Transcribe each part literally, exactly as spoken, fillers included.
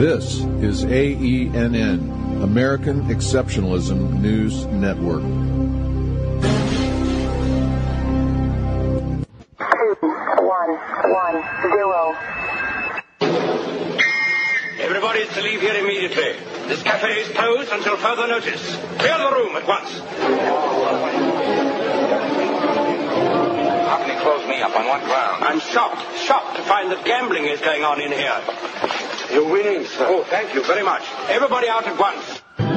This is A E N N, American Exceptionalism News Network. Two, one, one, zero. Everybody is to leave here immediately. This cafe is closed until further notice. Clear the room at once. How can he close me up on what ground? I'm shocked, shocked to find that gambling is going on in here. You're winning, sir. Oh, thank you very much. Everybody out at once.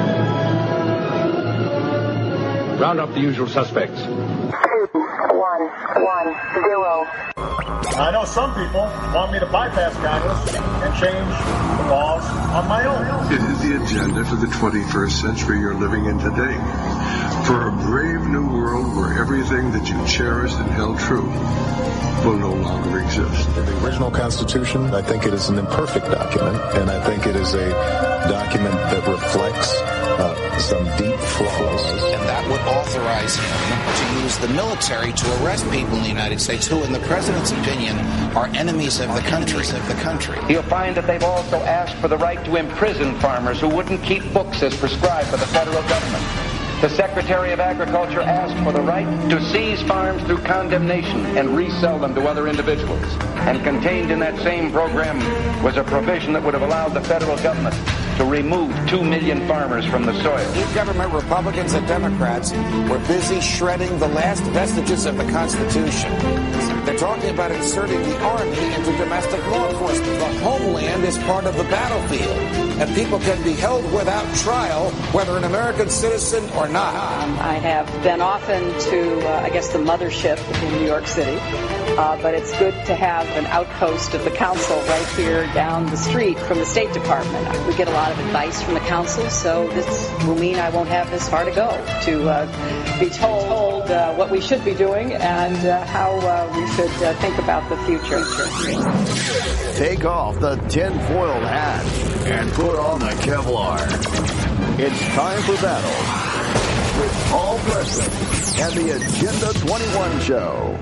Round up the usual suspects. Two, one, one, zero. I know some people want me to bypass Congress and change the laws on my own. It is the agenda for the twenty-first century you're living in today. For a brave new world where everything that you cherished and held true will no longer exist. The original Constitution, I think it is an imperfect document, and I think it is a document that reflects uh, some deep flaws. And that would authorize him to use the military to arrest people in the United States who, in the president's opinion, are enemies of the country. Of the country. You'll find that they've also asked for the right to imprison farmers who wouldn't keep books as prescribed by the federal government. The Secretary of Agriculture asked for the right to seize farms through condemnation and resell them to other individuals. And contained in that same program was a provision that would have allowed the federal government to remove two million farmers from the soil. New government Republicans and Democrats were busy shredding the last vestiges of the Constitution. They're talking about inserting the Army into domestic law enforcement. The homeland is part of the battlefield, and people can be held without trial, whether an American citizen or not. I have been often to, uh, I guess, the mothership in New York City, uh, but it's good to have an outpost of the council right here down the street from the State Department. We get a lot of advice from the council, so this will mean I won't have this far to go to uh, be told uh, what we should be doing and uh, how uh, we should uh, think about the future. Take off the tin-foiled hat and put on the Kevlar. It's time for battle with Paul Preston and the Agenda twenty-one Show.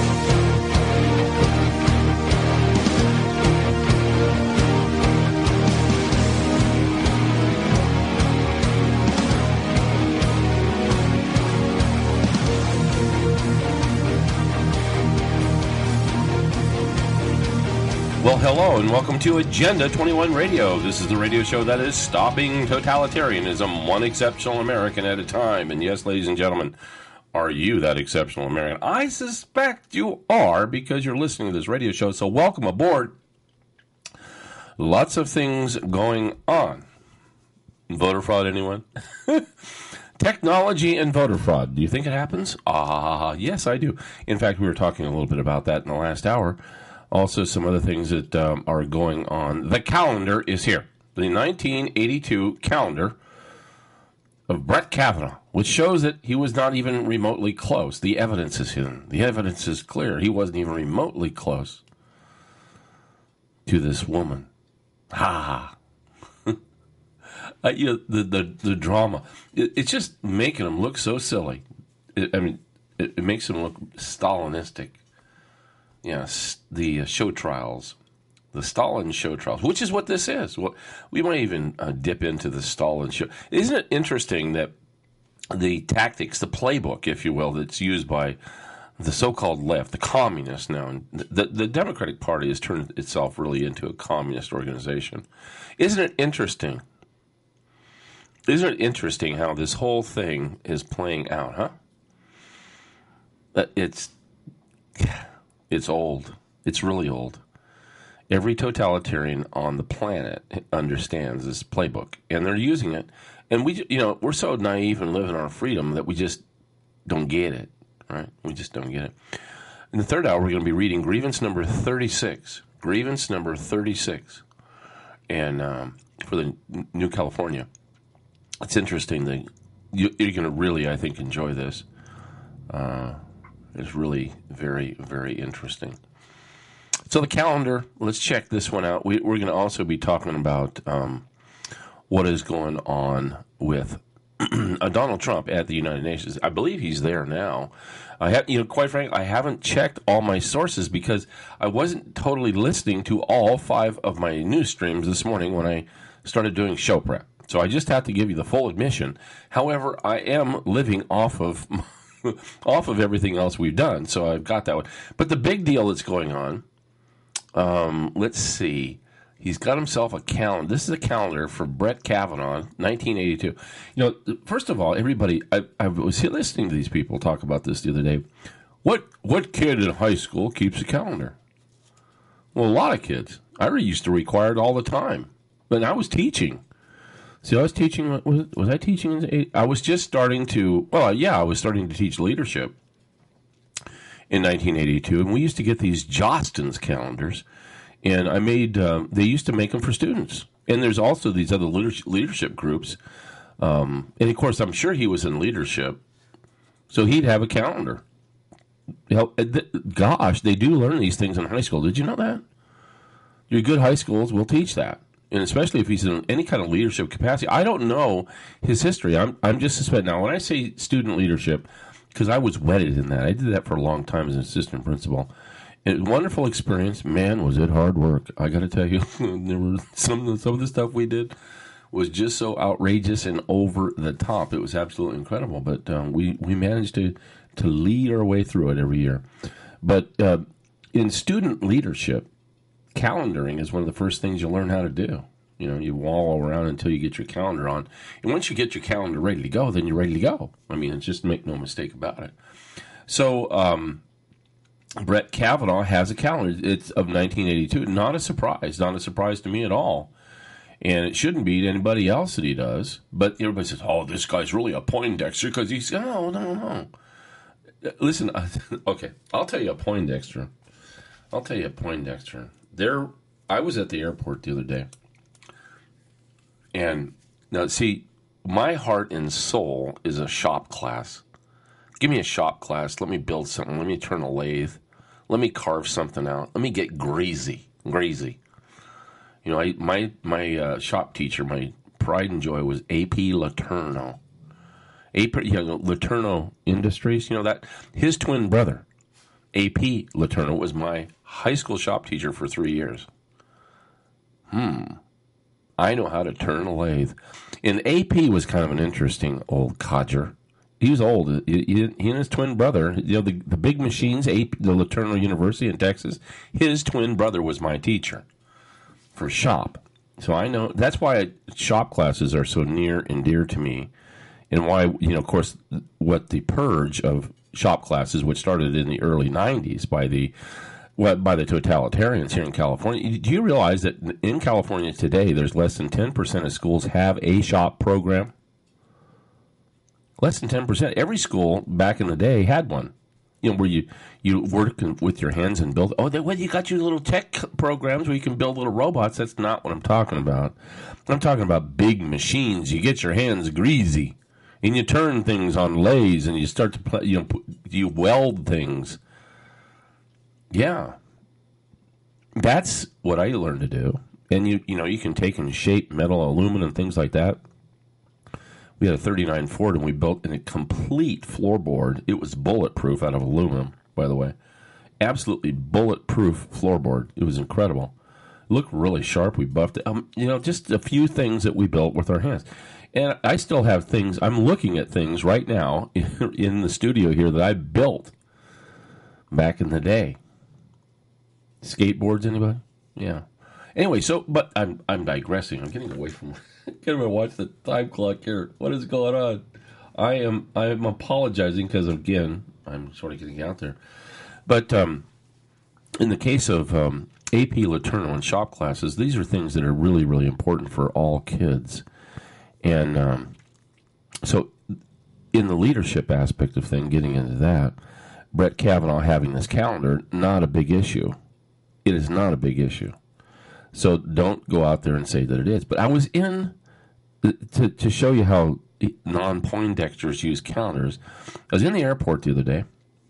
Well, hello, and welcome to Agenda twenty-one Radio. This is the radio show that is stopping totalitarianism one exceptional American at a time. And yes, ladies and gentlemen, are you that exceptional American? I suspect you are, because you're listening to this radio show, so welcome aboard. Lots of things going on. Voter fraud, anyone? Technology and voter fraud. Do you think it happens? Ah, yes, I do. In fact, we were talking a little bit about that in the last hour. Also, some other things that um, are going on. The calendar is here. The nineteen eighty-two calendar of Brett Kavanaugh, which shows that he was not even remotely close. The evidence is hidden. The evidence is clear. He wasn't even remotely close to this woman. Ha ha. uh, you know, the, the, the drama. It, it's just making him look so silly. It, I mean, it, it makes him look Stalinistic. Yes, the uh, show trials, the Stalin show trials, which is what this is. Well, we might even uh, dip into the Stalin show. Isn't it interesting that the tactics, the playbook, if you will, that's used by the so-called left, the communists now, and the, the Democratic Party has turned itself really into a communist organization. Isn't it interesting? Isn't it interesting how this whole thing is playing out, huh? Uh, it's... It's old. It's really old. Every totalitarian on the planet understands this playbook, and they're using it. And we, you know, we're so naive and live in our freedom that we just don't get it, right? We just don't get it. In the third hour, we're going to be reading grievance number thirty-six. Grievance number thirty-six, and um, for the New California. It's interesting that you, you're going to really, I think, enjoy this. Uh, It's really very, very interesting. So the calendar, let's check this one out. We, we're going to also be talking about um, what is going on with uh, Donald Trump at the United Nations. I believe he's there now. I have, you know, quite frankly, I haven't checked all my sources because I wasn't totally listening to all five of my news streams this morning when I started doing show prep. So I just have to give you the full admission. However, I am living off of off of everything else we've done, so I've got that one. But the big deal that's going on, um, let's see. He's got himself a calendar. This is a calendar for Brett Kavanaugh, nineteen eighty-two. You know, first of all, everybody, I, I was listening to these people talk about this the other day. What what kid in high school keeps a calendar? Well, a lot of kids. I used to require it all the time, but I was teaching. See, I was teaching. Was, was I teaching? In the, I was just starting to. Well, yeah, I was starting to teach leadership in nineteen eighty-two, and we used to get these Jostens calendars. And I made, uh, they used to make them for students. And there's also these other leadership, leadership groups. Um, and, of course, I'm sure he was in leadership. So he'd have a calendar. You know, th- gosh, they do learn these things in high school. Did you know that? Your good high schools will teach that. And especially if he's in any kind of leadership capacity. I don't know his history. I'm, I'm just suspecting. Now, when I say student leadership, because I was wedded in that. I did that for a long time as an assistant principal. It was a wonderful experience. Man, was it hard work. I got to tell you, there were some, some of the stuff we did was just so outrageous and over the top. It was absolutely incredible. But um, we, we managed to, to lead our way through it every year. But uh, in student leadership, calendaring is one of the first things you learn how to do. You know, you wallow around until you get your calendar on. And once you get your calendar ready to go, then you're ready to go. I mean, it's just make no mistake about it. So, um, Brett Kavanaugh has a calendar. It's of nineteen eighty-two. Not a surprise. Not a surprise to me at all. And it shouldn't be to anybody else that he does. But everybody says, oh, this guy's really a Poindexter because he's, no, no, no. Listen, okay, I'll tell you a Poindexter. I'll tell you a Poindexter. There, I was at the airport the other day. And now, see, my heart and soul is a shop class. Give me a shop class. Let me build something. Let me turn a lathe. Let me carve something out. Let me get greasy, greasy. You know, I, my my uh, shop teacher, my pride and joy was A P Letourneau. A P, you know, Letourneau Industries. You know that his twin brother, A P Letourneau, was my high school shop teacher for three years. Hmm. I know how to turn a lathe. And A P was kind of an interesting old codger. He was old. He, he and his twin brother, you know, the, the big machines, the Letourneau University in Texas, his twin brother was my teacher for shop. So I know, that's why shop classes are so near and dear to me. And why, you know, of course, what the purge of shop classes, which started in the early nineties by the well, by the totalitarians here in California. Do you realize that in California today, there's less than ten percent of schools have a shop program? Less than ten percent. Every school back in the day had one. You know, where you, you work with your hands and build. Oh, they, well, you got your little tech programs where you can build little robots. That's not what I'm talking about. I'm talking about big machines. You get your hands greasy, and you turn things on lathes, and you start to play, you know, you weld things. Yeah, that's what I learned to do. And you, you know, you can take and shape metal, aluminum, things like that. We had a thirty-nine Ford, and we built a complete floorboard. It was bulletproof out of aluminum, by the way. Absolutely bulletproof floorboard. It was incredible. It looked really sharp. We buffed it. Um, you know, just a few things that we built with our hands. And I still have things. I'm looking at things right now in the studio here that I built back in the day. Skateboards, anybody? Yeah. Anyway, so, but I'm I'm digressing. I'm getting away from... I can't even watch the time clock here. What is going on? I am I am apologizing because, again, I'm sort of getting out there. But um, in the case of um, A P Letourneau and shop classes, these are things that are really, really important for all kids. And um, so in the leadership aspect of things, getting into that, Brett Kavanaugh having this calendar, not a big issue. It is not a big issue. So don't go out there and say that it is. But I was in, to to show you how non-Poindexters use calendars, I was in the airport the other day,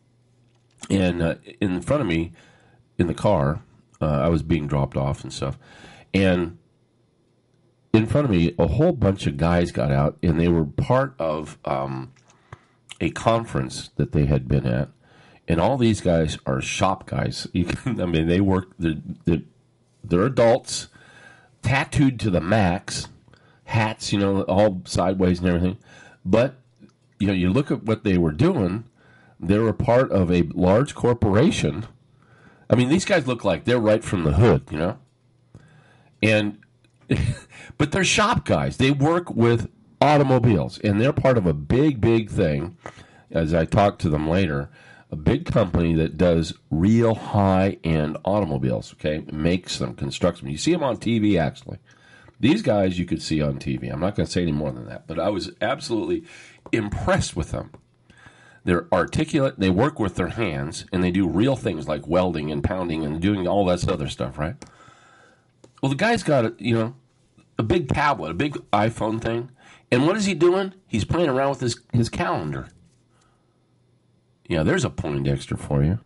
and uh, in front of me, in the car, uh, I was being dropped off and stuff, and in front of me, a whole bunch of guys got out, and they were part of um, a conference that they had been at. And all these guys are shop guys. You can, I mean, they work, they're, they're, they're adults, tattooed to the max, hats, you know, all sideways and everything. But, you know, you look at what they were doing, they were part of a large corporation. I mean, these guys look like they're right from the hood, you know? And, but they're shop guys. They work with automobiles, and they're part of a big, big thing, as I talk to them later, a big company that does real high-end automobiles, okay? Makes them, constructs them. You see them on T V, actually. These guys you could see on T V. I'm not going to say any more than that, but I was absolutely impressed with them. They're articulate, they work with their hands, and they do real things like welding and pounding and doing all that other stuff, right? Well, the guy's got, a, you know, a big tablet, a big iPhone thing, and what is he doing? He's playing around with his, his calendar. Yeah, there's a Poindexter for you.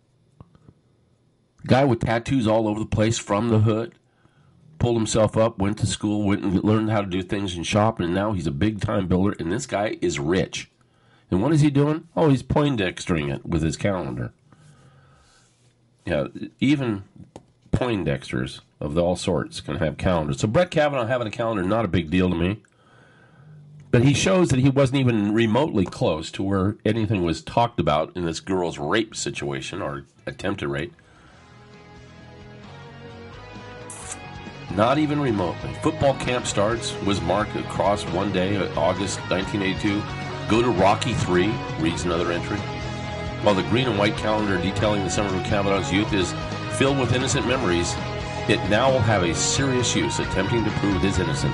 Guy with tattoos all over the place from the hood, pulled himself up, went to school, went and learned how to do things in shop, and now he's a big-time builder, and this guy is rich. And what is he doing? Oh, he's Poindextering it with his calendar. Yeah, even Poindexters of all sorts can have calendars. So Brett Kavanaugh having a calendar, not a big deal to me. But he shows that he wasn't even remotely close to where anything was talked about in this girl's rape situation, or attempted rape. Not even remotely. Football camp starts, was marked across one day, August nineteen eighty-two. Go to Rocky three, reads another entry. While the green and white calendar detailing the Senator Kavanaugh's youth is filled with innocent memories, it now will have a serious use attempting to prove his innocence.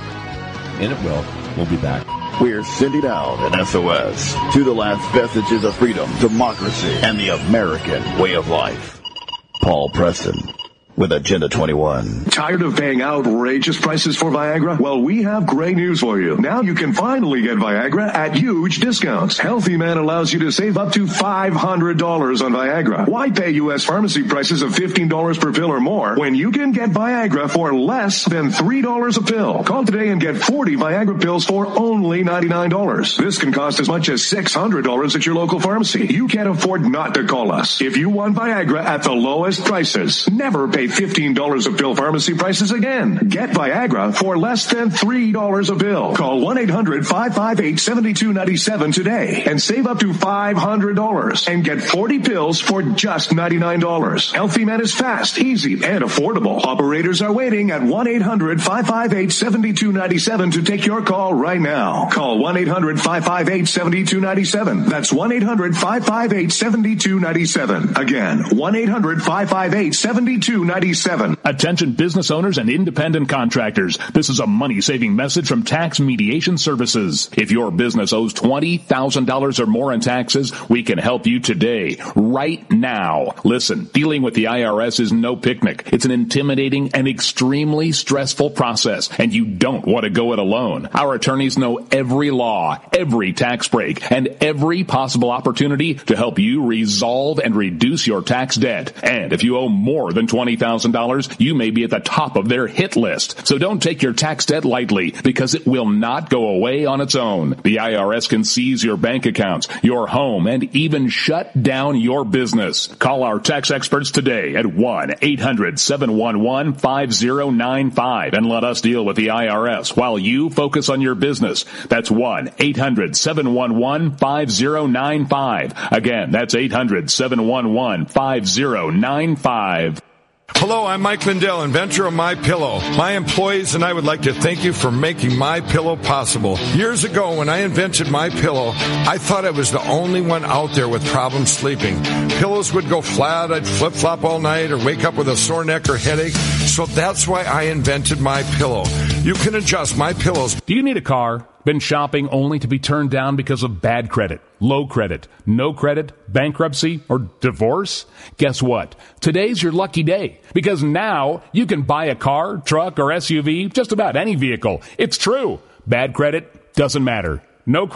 And it will. We'll be back. We're sending out an S O S to the last vestiges of freedom, democracy, and the American way of life. Paul Preston with Agenda twenty-one. Tired of paying outrageous prices for Viagra? Well, we have great news for you. Now you can finally get Viagra at huge discounts. Healthy Man allows you to save up to five hundred dollars on Viagra. Why pay U S pharmacy prices of fifteen dollars per pill or more when you can get Viagra for less than three dollars a pill? Call today and get forty Viagra pills for only ninety-nine dollars. This can cost as much as six hundred dollars at your local pharmacy. You can't afford not to call us. If you want Viagra at the lowest prices, never pay fifteen dollars a pill pharmacy prices again. Get Viagra for less than three dollars a pill. Call one eight hundred five five eight seven two nine seven today and save up to five hundred dollars and get forty pills for just ninety-nine dollars. Healthy Man is fast, easy, and affordable. Operators are waiting at one eight hundred five five eight seven two nine seven to take your call right now. Call one eight hundred five five eight seven two nine seven. That's one eight hundred five five eight seven two nine seven. Again, one eight hundred five five eight seven two nine seven. Attention business owners and independent contractors. This is a money-saving message from Tax Mediation Services. If your business owes twenty thousand dollars or more in taxes, we can help you today, right now. Listen, dealing with the I R S is no picnic. It's an intimidating and extremely stressful process, and you don't want to go it alone. Our attorneys know every law, every tax break, and every possible opportunity to help you resolve and reduce your tax debt. And if you owe more than twenty thousand dollars, you may be at the top of their hit list. So don't take your tax debt lightly, because it will not go away on its own. The I R S can seize your bank accounts, your home, and even shut down your business. Call our tax experts today at one eight hundred seven one one five zero nine five and let us deal with the I R S while you focus on your business. That's one eight hundred seven one one five zero nine five. Again, that's eight hundred seven one one five zero nine five. Hello, I'm Mike Lindell, inventor of MyPillow. My employees and I would like to thank you for making MyPillow possible. Years ago, when I invented MyPillow, I thought I was the only one out there with problems sleeping. Pillows would go flat, I'd flip-flop all night, or wake up with a sore neck or headache. So that's why I invented MyPillow. You can adjust MyPillow's. Do you need a car? Been shopping only to be turned down because of bad credit, low credit, no credit, bankruptcy, or divorce? Guess what? Today's your lucky day, because now you can buy a car, truck, or S U V, just about any vehicle. It's true. Bad credit doesn't matter. No credit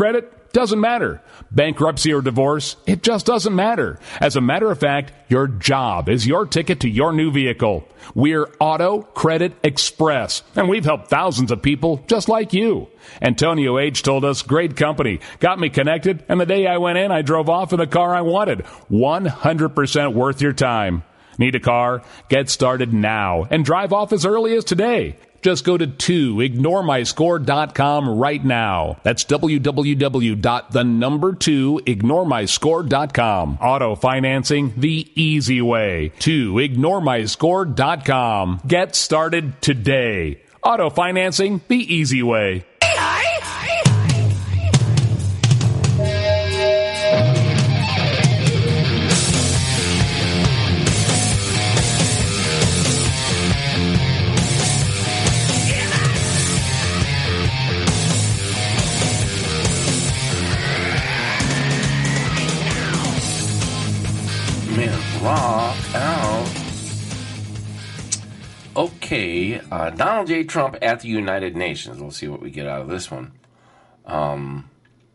Doesn't matter. Bankruptcy or divorce, it just doesn't matter. As a matter of fact, your job is your ticket to your new vehicle. We're Auto Credit Express, and we've helped thousands of people just like you. Antonio H. told us, great company, got me connected, and the day I went in, I drove off in the car I wanted. one hundred percent worth your time. Need a car? Get started now and drive off as early as today. Just go to two ignore my score dot com right now. That's w w w dot the number two ignore my score dot com. Auto financing the easy way. two ignore my score dot com. Get started today. Auto financing the easy way. Rock out. Okay, uh, Donald J. Trump at the United Nations. We'll see what we get out of this one. Um,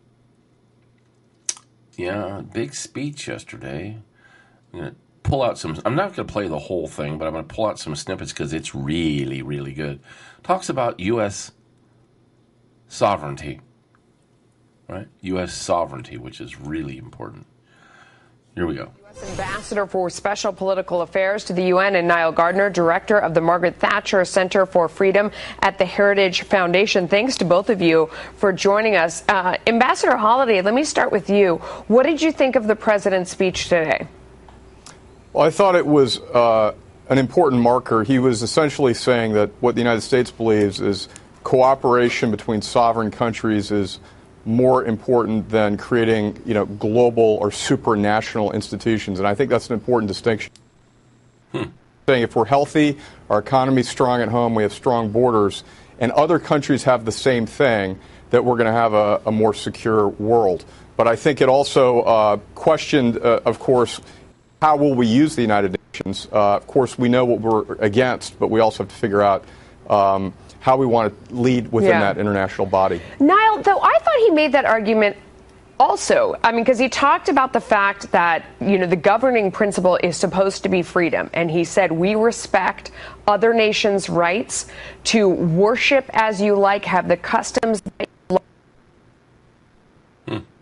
yeah, big speech yesterday. I'm going to pull out some. I'm not going to play the whole thing, but I'm going to pull out some snippets because it's really, really good. Talks about U S sovereignty, right? U S sovereignty, which is really important. Here we go. Ambassador for Special Political Affairs to the U N and Niall Gardner, director of the Margaret Thatcher Center for Freedom at the Heritage Foundation. Thanks to both of you for joining us. Uh, Ambassador Holliday, let me start with you. What did you think of the president's speech today? Well, I thought it was uh, an important marker. He was essentially saying that what the United States believes is cooperation between sovereign countries is more important than creating, you know, global or supranational institutions. And I think that's an important distinction. Hmm. Saying if we're healthy, our economy's strong at home, we have strong borders, and other countries have the same thing, that we're going to have a, a more secure world. But I think it also uh, questioned, uh, of course, how will we use the United Nations? Uh, of course, we know what we're against, but we also have to figure out um, how we want to lead within yeah. that international body. Niall, though, I thought he made that argument also. I mean, because he talked about the fact that, you know, the governing principle is supposed to be freedom. And he said, we respect other nations' rights to worship as you like, have the customs that you like. Hmm.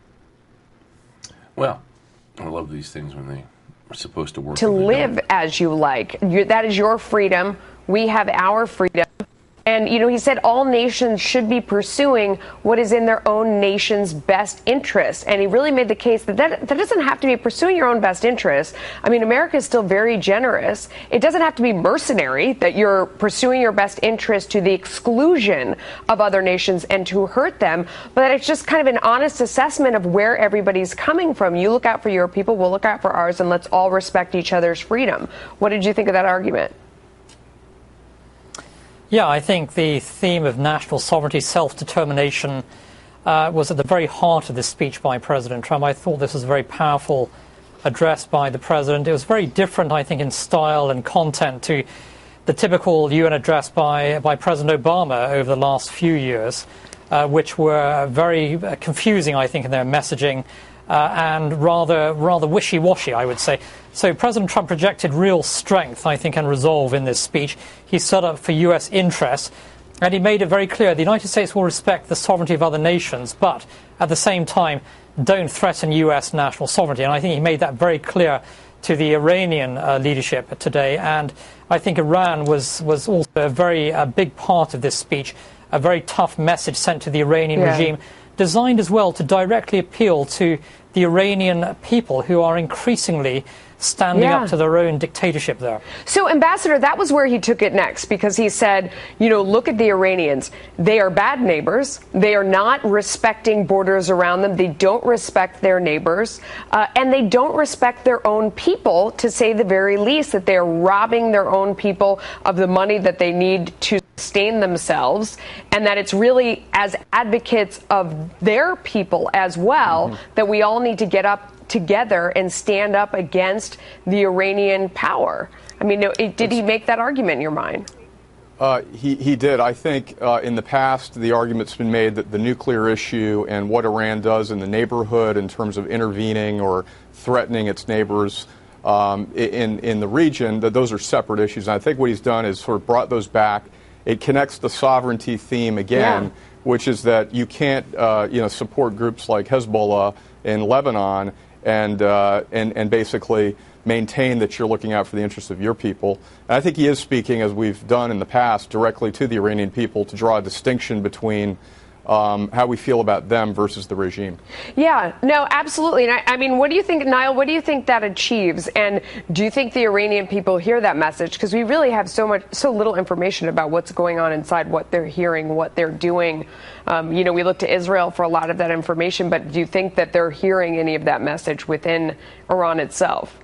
Well, I love these things when they are supposed to work. To live as you like. You're, that is your freedom. We have our freedom. And, you know, he said all nations should be pursuing what is in their own nation's best interest. And he really made the case that that, that doesn't have to be pursuing your own best interest. I mean, America is still very generous. It doesn't have to be mercenary that you're pursuing your best interest to the exclusion of other nations and to hurt them. But that it's just kind of an honest assessment of where everybody's coming from. You look out for your people, we'll look out for ours, and let's all respect each other's freedom. What did you think of that argument? Yeah, I think the theme of national sovereignty, self-determination, uh, was at the very heart of this speech by President Trump. I thought this was a very powerful address by the president. It was very different, I think, in style and content to the typical U N address by, by President Obama over the last few years, uh, which were very confusing, I think, in their messaging. Uh, and rather rather wishy-washy, I would say. So President Trump projected real strength, I think, and resolve in this speech. He stood up for U S interests, and he made it very clear the United States will respect the sovereignty of other nations, but at the same time, don't threaten U S national sovereignty. And I think he made that very clear to the Iranian uh, leadership today. And I think Iran was, was also a very uh, big part of this speech, a very tough message sent to the Iranian yeah. regime, designed as well to directly appeal to the Iranian people who are increasingly standing yeah. up to their own dictatorship there. So, Ambassador, that was where he took it next, because he said, you know, look at the Iranians. They are bad neighbors. They are not respecting borders around them. They don't respect their neighbors. Uh, and they don't respect their own people, to say the very least, that they are robbing their own people of the money that they need to sustain themselves, and that it's really as advocates of their people as well mm-hmm. that we all need to get up together and stand up against the Iranian power. I mean, it, did he make that argument in your mind? Uh, he, he did. I think uh, in the past, the argument's been made that the nuclear issue and what Iran does in the neighborhood in terms of intervening or threatening its neighbors um, in, in the region, that those are separate issues. And I think what he's done is sort of brought those back. It connects the sovereignty theme again, yeah. which is that you can't uh, you know, support groups like Hezbollah in Lebanon and, uh, and, and basically maintain that you're looking out for the interests of your people. And I think he is speaking, as we've done in the past, directly to the Iranian people to draw a distinction between um, how we feel about them versus the regime. Yeah, no, absolutely. And I, I mean, what do you think, Niall, what do you think that achieves? And do you think the Iranian people hear that message? Because we really have so much, so little information about what's going on inside, what they're hearing, what they're doing. Um, you know, we look to Israel for a lot of that information, but do you think that they're hearing any of that message within Iran itself?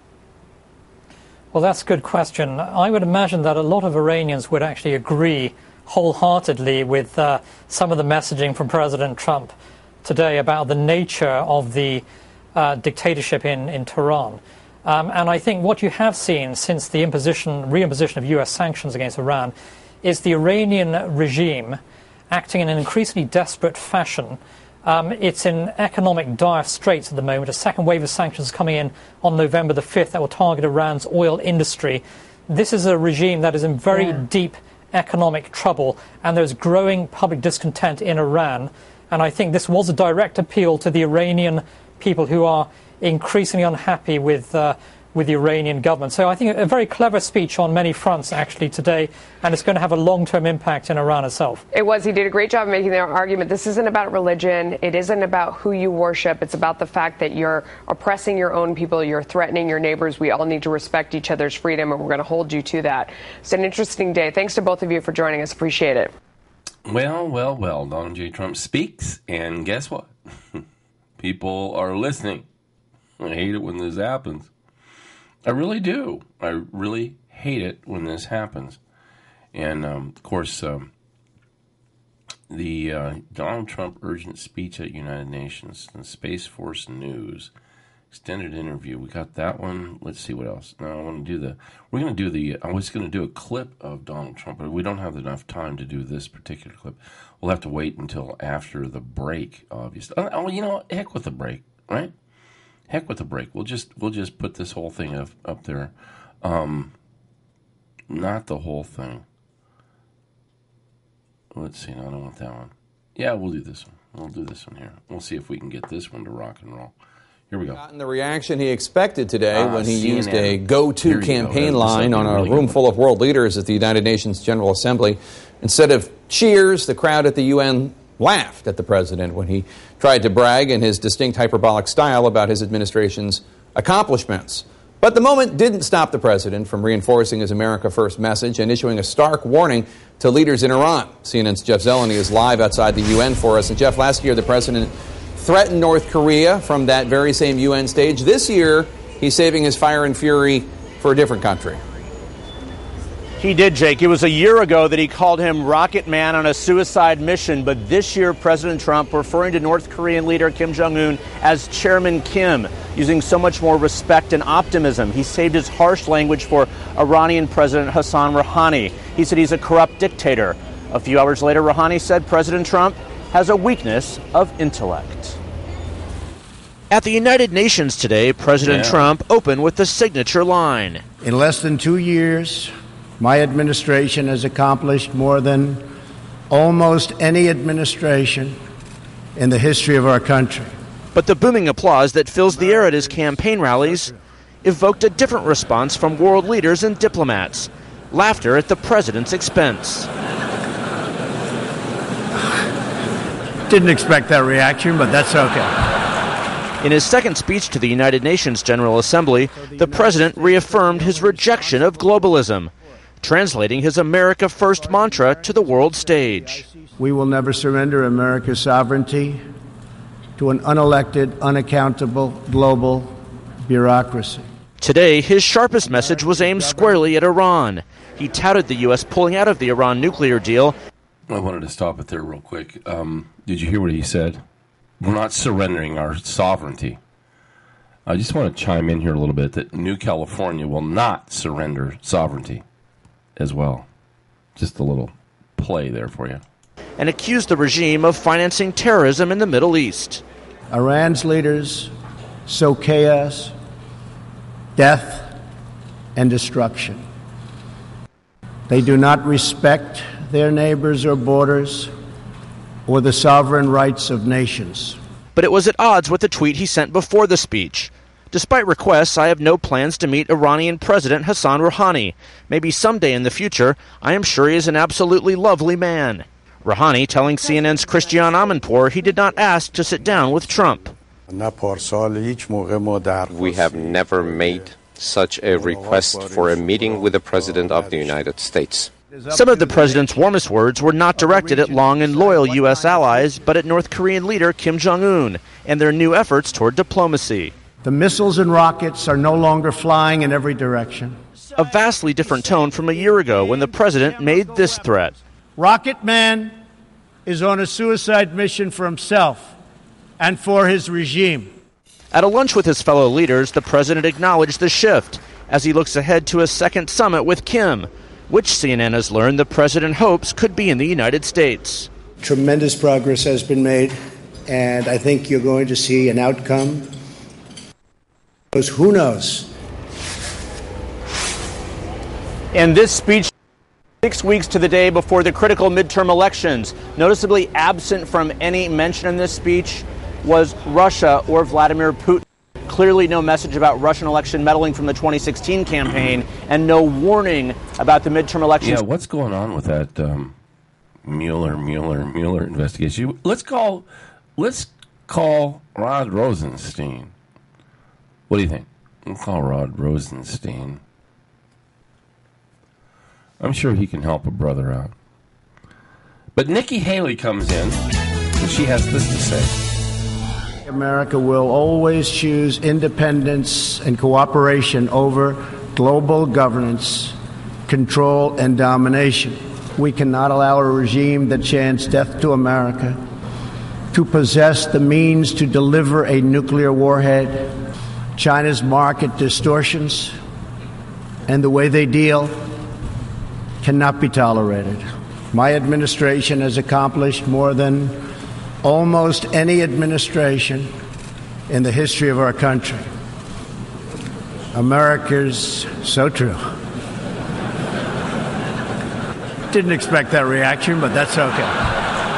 Well, that's a good question. I would imagine that a lot of Iranians would actually agree wholeheartedly with uh, some of the messaging from President Trump today about the nature of the uh, dictatorship in, in Tehran. Um, and I think what you have seen since the imposition, reimposition of U S sanctions against Iran is the Iranian regime acting in an increasingly desperate fashion. Um, it's in economic dire straits at the moment. A second wave of sanctions is coming in on November the fifth that will target Iran's oil industry. This is a regime that is in very yeah. deep economic trouble, and there's growing public discontent in Iran. And I think this was a direct appeal to the Iranian people who are increasingly unhappy with uh, with the Iranian government. So I think a very clever speech on many fronts actually today, and it's going to have a long-term impact in Iran itself. It was. He did a great job of making their argument. This isn't about religion. It isn't about who you worship. It's about the fact that you're oppressing your own people. You're threatening your neighbors. We all need to respect each other's freedom, and we're going to hold you to that. It's an interesting day. Thanks to both of you for joining us. Appreciate it. Well, well, well. Donald J. Trump speaks, and guess what? People are listening. I hate it when this happens. I really do. I really hate it when this happens. And, um, of course, um, the uh, Donald Trump urgent speech at United Nations and Space Force News extended interview. We got that one. Let's see what else. No, I want to do the. We're going to do the. I was going to do a clip of Donald Trump, but we don't have enough time to do this particular clip. We'll have to wait until after the break, obviously. Oh, you know, heck with the break, right? Heck with the break. We'll just we'll just put this whole thing up up there. Um, not the whole thing. Let's see. No, I don't want that one. Yeah, we'll do this one. We'll do this one here. We'll see if we can get this one to rock and roll. Here we go. Gotten the reaction he expected today uh, when he C N N. used a go-to campaign go. line like on a really room good. full of world leaders at the United Nations General Assembly. Instead of cheers, the crowd at the U N laughed at the president when he tried to brag in his distinct hyperbolic style about his administration's accomplishments. But the moment didn't stop the president from reinforcing his America First message and issuing a stark warning to leaders in Iran. C N N's Jeff Zeleny is live outside the U N for us. And Jeff, last year the president threatened North Korea from that very same U N stage. This year, he's saving his fire and fury for a different country. He did, Jake. It was a year ago that he called him Rocket Man on a suicide mission. But this year, President Trump, referring to North Korean leader Kim Jong-un as Chairman Kim, using so much more respect and optimism. He saved his harsh language for Iranian President Hassan Rouhani. He said he's a corrupt dictator. A few hours later, Rouhani said President Trump has a weakness of intellect. At the United Nations today, President Yeah. Trump opened with the signature line. In less than two years, my administration has accomplished more than almost any administration in the history of our country. But the booming applause that fills the air at his campaign rallies evoked a different response from world leaders and diplomats. Laughter at the president's expense. Didn't expect that reaction, but that's okay. In his second speech to the United Nations General Assembly, the president reaffirmed his rejection of globalism, translating his America First mantra to the world stage. We will never surrender America's sovereignty to an unelected, unaccountable global bureaucracy. Today, his sharpest message was aimed squarely at Iran. He touted the U S pulling out of the Iran nuclear deal. I wanted to stop it there real quick. Um, did you hear what he said? We're not surrendering our sovereignty. I just want to chime in here a little bit that New California will not surrender sovereignty as well. just a little play there for you. And accused the regime of financing terrorism in the Middle East. Iran's leaders sow chaos, death, and destruction. They do not respect their neighbors or borders or the sovereign rights of nations. But it was at odds with the tweet he sent before the speech. Despite requests, I have no plans to meet Iranian President Hassan Rouhani. Maybe someday in the future. I am sure he is an absolutely lovely man. Rouhani telling C N N's Christian Amanpour he did not ask to sit down with Trump. We have never made such a request for a meeting with the President of the United States. Some of the president's warmest words were not directed at long and loyal U S allies, but at North Korean leader Kim Jong-un and their new efforts toward diplomacy. The missiles and rockets are no longer flying in every direction. A vastly different tone from a year ago when the president made this threat. Rocket Man is on a suicide mission for himself and for his regime. At a lunch with his fellow leaders, the president acknowledged the shift as he looks ahead to a second summit with Kim, which C N N has learned the president hopes could be in the United States. Tremendous progress has been made, and I think you're going to see an outcome. Because who knows? In this speech, six weeks to the day before the critical midterm elections, noticeably absent from any mention in this speech was Russia or Vladimir Putin. Clearly no message about Russian election meddling from the twenty sixteen campaign, and no warning about the midterm elections. Yeah, what's going on with that um, Mueller, Mueller, Mueller investigation? Let's call, let's call Rod Rosenstein. What do you think? We'll call Rod Rosenstein. I'm sure he can help a brother out. But Nikki Haley comes in, and she has this to say. America will always choose independence and cooperation over global governance, control, and domination. We cannot allow a regime that chants death to America to possess the means to deliver a nuclear warhead. China's market distortions and the way they deal cannot be tolerated. My administration has accomplished more than almost any administration in the history of our country. America's so true. Didn't expect that reaction, but that's okay.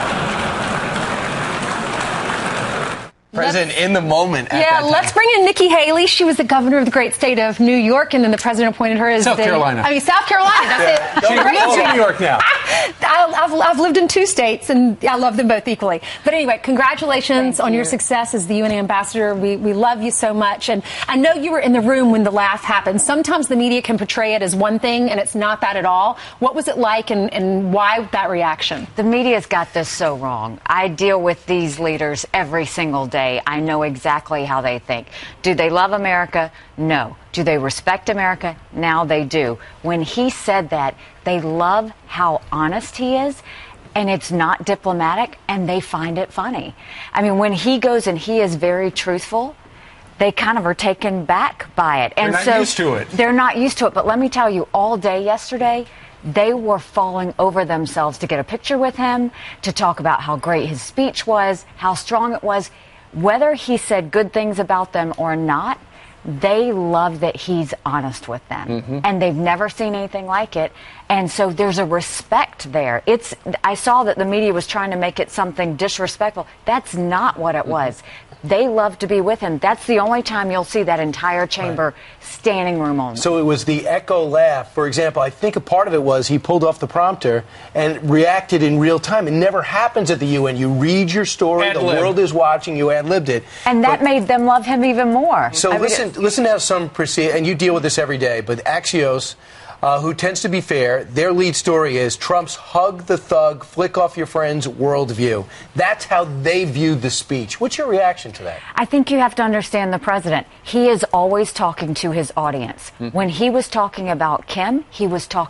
President in the moment. At yeah, that let's time. bring in Nikki Haley. She was the governor of the great state of New York, and then the president appointed her as South the, Carolina. I mean, South Carolina. That's yeah. it. She lives in New York now. I, I've, I've lived in two states, and I love them both equally. But anyway, congratulations Thank on you. your success as the U N ambassador. We we love you so much, and I know you were in the room when the laugh happened. Sometimes the media can portray it as one thing, and it's not that at all. What was it like, and, and why that reaction? The media's got this so wrong. I deal with these leaders every single day. I know exactly how they think. Do they love America? No. Do they respect America? Now they do. When he said that, they love how honest he is, and it's not diplomatic, and they find it funny. I mean, when he goes and he is very truthful, they kind of are taken back by it. And they're not so used to it. They're not used to it. But let me tell you, all day yesterday, they were falling over themselves to get a picture with him, to talk about how great his speech was, how strong it was. Whether he said good things about them or not, they love that he's honest with them. Mm-hmm. And they've never seen anything like it. And so there's a respect there. It's. I saw that the media was trying to make it something disrespectful. That's not what it was. Mm-hmm. They love to be with him. That's the only time you'll see that entire chamber right. standing room only. So it was the echo laugh. For example, I think a part of it was he pulled off the prompter and reacted in real time. It never happens at the U N. You read your story, ad-lib. The world is watching, you ad-libbed it. And that but, made them love him even more. So I listen, mean, listen to how some perceive, and you deal with this every day, but Axios, Uh, who tends to be fair, their lead story is Trump's hug the thug, flick off your friend's worldview. That's how they viewed the speech. What's your reaction to that? I think you have to understand the president. He is always talking to his audience. Mm-hmm. When he was talking about Kim, he was talking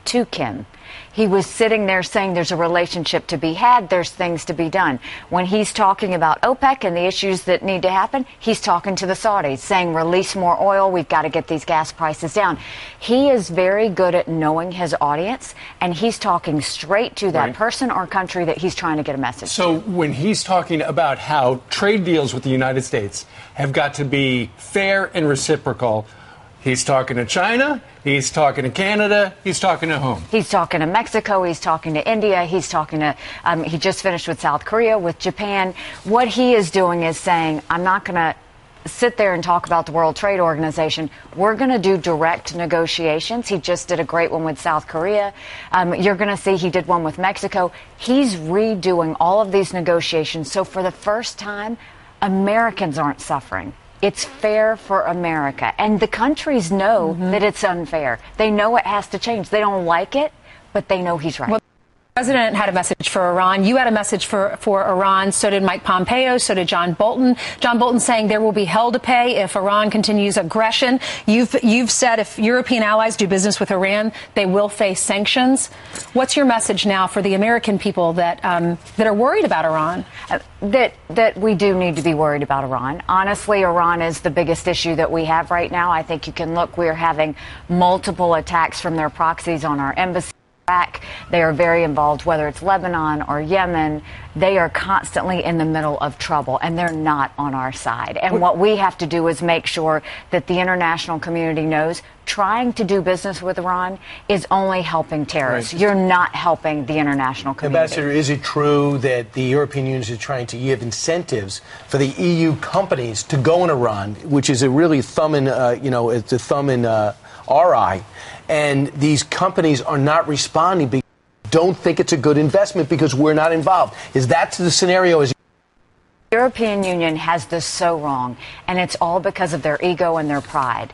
to Kim. He was sitting there saying there's a relationship to be had, there's things to be done. When he's talking about OPEC and the issues that need to happen, he's talking to the Saudis, saying release more oil, we've got to get these gas prices down. He is very good at knowing his audience, and he's talking straight to that Right. person or country that he's trying to get a message So to. when he's talking about how trade deals with the United States have got to be fair and reciprocal, he's talking to China, he's talking to Canada, he's talking to whom? He's talking to Mexico, he's talking to India, he's talking to, um, he just finished with South Korea, with Japan. What he is doing is saying, I'm not going to sit there and talk about the World Trade Organization. We're going to do direct negotiations. He just did a great one with South Korea. Um, you're going to see he did one with Mexico. He's redoing all of these negotiations. So for the first time, Americans aren't suffering. It's fair for America. And the countries know Mm-hmm. that it's unfair. They know it has to change. They don't like it, but they know he's right. Well, the president had a message for Iran. You had a message for, for Iran. So did Mike Pompeo. So did John Bolton. John Bolton saying there will be hell to pay if Iran continues aggression. You've you've said if European allies do business with Iran, they will face sanctions. What's your message now for the American people that um, that are worried about Iran? Uh, that that we do need to be worried about Iran. Honestly, Iran is the biggest issue that we have right now. I think you can look. We're having multiple attacks from their proxies on our embassy. They are very involved, whether it's Lebanon or Yemen. They are constantly in the middle of trouble, and they're not on our side. And what we have to do is make sure that the international community knows trying to do business with Iran is only helping terrorists. Right. You're not helping the international community. Ambassador, is it true that the European Union is trying to give incentives for the E U companies to go in Iran, which is a really thumb in, uh, you know, it's a thumb in uh, our eye, and these companies are not responding because they don't think it's a good investment because we're not involved? Is that the scenario? Is The European Union has this so wrong, and it's all because of their ego and their pride.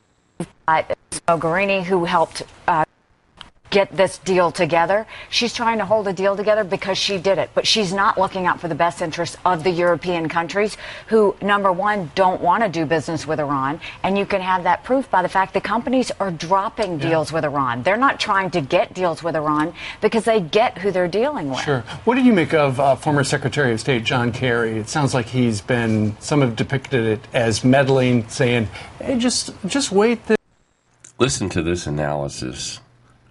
Uh, Mogherini, who helped uh, get this deal together, she's trying to hold a deal together because she did it. But she's not looking out for the best interests of the European countries who, number one, don't want to do business with Iran. And you can have that proof by the fact that companies are dropping Yeah. deals with Iran. They're not trying to get deals with Iran because they get who they're dealing with. Sure. What do you make of uh, former Secretary of State John Kerry? It sounds like he's been, some have depicted it as meddling, saying, hey, just, just wait. This. Listen to this analysis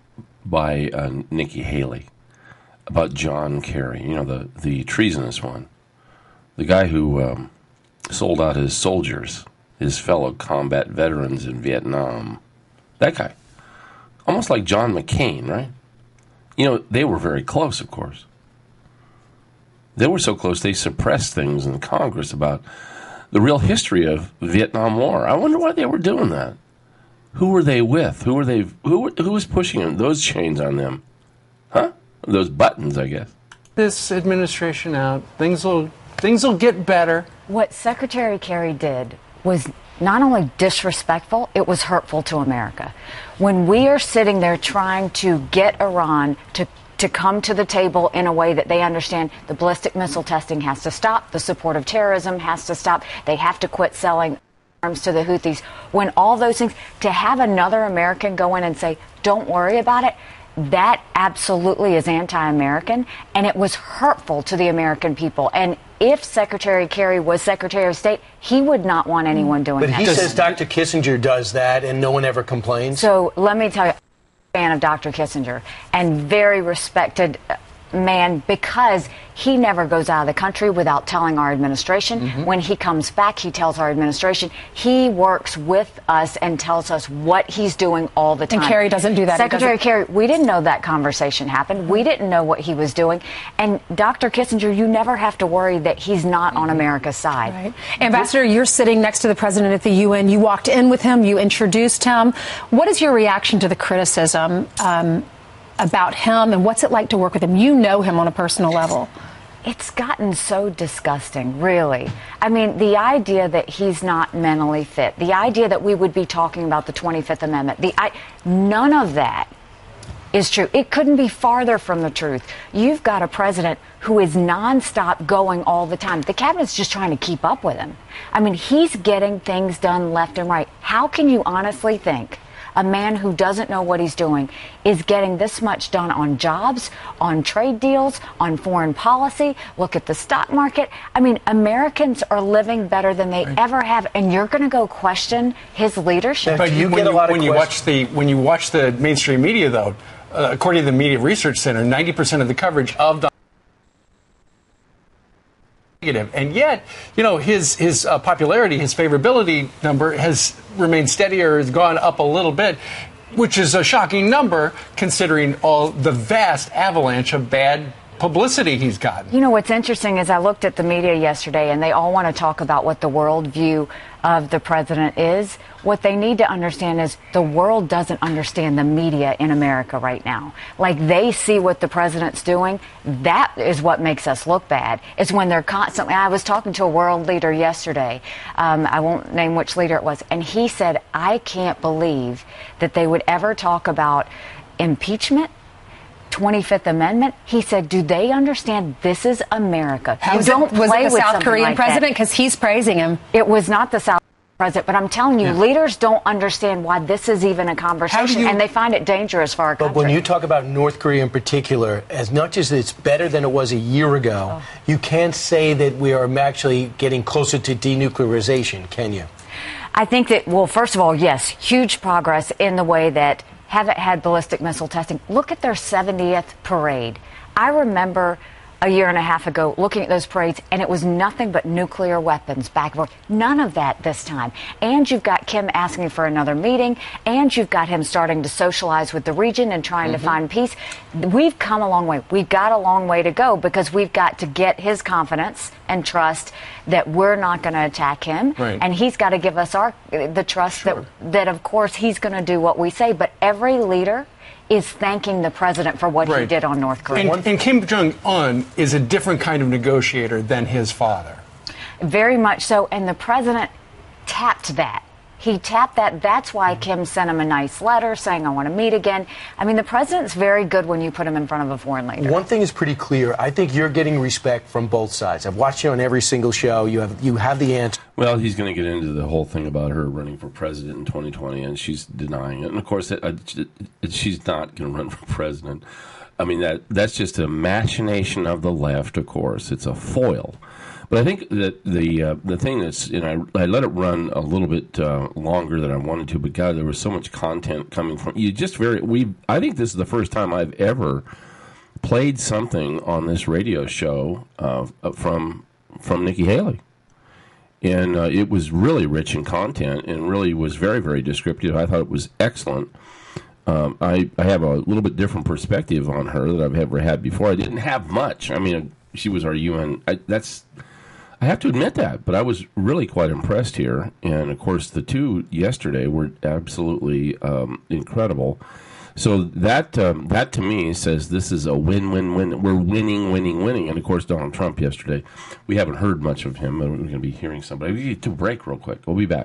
by uh, Nikki Haley about John Kerry, you know, the, the treasonous one. The guy who um, sold out his soldiers, his fellow combat veterans in Vietnam. That guy. Almost like John McCain, right? You know, they were very close, of course. They were so close they suppressed things in Congress about the real history of the Vietnam War. I wonder why they were doing that. Who were they with? Who were they? Who who was pushing them? Those chains on them, huh? Those buttons, I guess. This administration out. Things will things will get better. What Secretary Kerry did was not only disrespectful, it was hurtful to America. When we are sitting there trying to get Iran to to come to the table in a way that they understand the ballistic missile testing has to stop, the support of terrorism has to stop, they have to quit selling arms to the Houthis, when all those things, to have another American go in and say, don't worry about it, that absolutely is anti-American, and it was hurtful to the American people. And if Secretary Kerry was Secretary of State, he would not want anyone doing but that. he says Doctor Kissinger does that and no one ever complains. So let me tell you, I'm a fan of Doctor Kissinger and very respected man because he never goes out of the country without telling our administration. Mm-hmm. When he comes back, he tells our administration. He works with us and tells us what he's doing all the time. And Kerry doesn't do that. Secretary Kerry, we didn't know that conversation happened. We didn't know what he was doing. And Doctor Kissinger, you never have to worry that he's not on America's side. Right. Ambassador, you're sitting next to the president at the U N. You walked in with him. You introduced him. What is your reaction to the criticism um, about him, and what's it like to work with him? You know him on a personal level. It's gotten so disgusting, really. I mean, the idea that he's not mentally fit, the idea that we would be talking about the twenty-fifth Amendment, the I, none of that is true. It couldn't be farther from the truth. You've got a president who is nonstop going all the time. The cabinet's just trying to keep up with him. I mean, he's getting things done left and right. How can you honestly think a man who doesn't know what he's doing, is getting this much done on jobs, on trade deals, on foreign policy. Look at the stock market. I mean, Americans are living better than they right. ever have, and you're going to go question his leadership. But you when, get a lot you, of when you watch the when you watch the mainstream media, though, uh, according to the Media Research Center, ninety percent of the coverage of Donald negative, and yet, you know, his his uh, popularity, his favorability number has remained steady or has gone up a little bit, which is a shocking number considering all the vast avalanche of bad publicity he's gotten. You know, what's interesting is I looked at the media yesterday, and they all want to talk about what the worldview of the president is. What they need to understand is the world doesn't understand the media in America right now. Like, they see what the president's doing. That is what makes us look bad. It's when they're constantly... I was talking to a world leader yesterday. Um, I won't name which leader it was. And he said, I can't believe that they would ever talk about impeachment, twenty-fifth Amendment. He said, do they understand this is America? You don't play was it the with South Korean like president? Because he's praising him. It was not the South president, but I'm telling you, yeah. leaders don't understand why this is even a conversation, you, and they find it dangerous for our but country. But when you talk about North Korea in particular, as much as it's better than it was a year ago, oh. you can't say that we are actually getting closer to denuclearization, can you? I think that, well, first of all, yes, huge progress in the way that haven't had ballistic missile testing. Look at their seventieth parade. I remember a year and a half ago looking at those parades, and it was nothing but nuclear weapons back and forth. None of that this time. And you've got Kim asking for another meeting, and you've got him starting to socialize with the region and trying mm-hmm. to find peace. We've come a long way. We've got a long way to go because we've got to get his confidence and trust that we're not going to attack him, right. and he's got to give us our the trust sure. that that of course he's going to do what we say. But every leader is thanking the president for what right. he did on North Korea. And, and Kim Jong-un is a different kind of negotiator than his father. Very much so, and the president tapped that. He tapped that. That's why Kim sent him a nice letter saying, I want to meet again. I mean, the president's very good when you put him in front of a foreign leader. One thing is pretty clear. I think you're getting respect from both sides. I've watched you on every single show. You have you have the answer. Well, he's going to get into the whole thing about her running for president in twenty twenty, and she's denying it. And, of course, it, it, it, she's not going to run for president. I mean, that that's just a machination of the left, of course. It's a foil. But I think that the uh, the thing that's, you know, I, I let it run a little bit uh, longer than I wanted to, but God, there was so much content coming from you. Just very, we. I think this is the first time I've ever played something on this radio show uh, from from Nikki Haley, and uh, it was really rich in content and really was very, very descriptive. I thought it was excellent. Um, I I have a little bit different perspective on her that I've ever had before. I didn't have much. I mean, she was our U N. I, that's. I have to admit that, but I was really quite impressed here. And, of course, the two yesterday were absolutely um, incredible. So that, um, that to me, says this is a win-win-win. We're winning, winning, winning. And, of course, Donald Trump yesterday, we haven't heard much of him. We're going to be hearing somebody. We need to break real quick. We'll be back.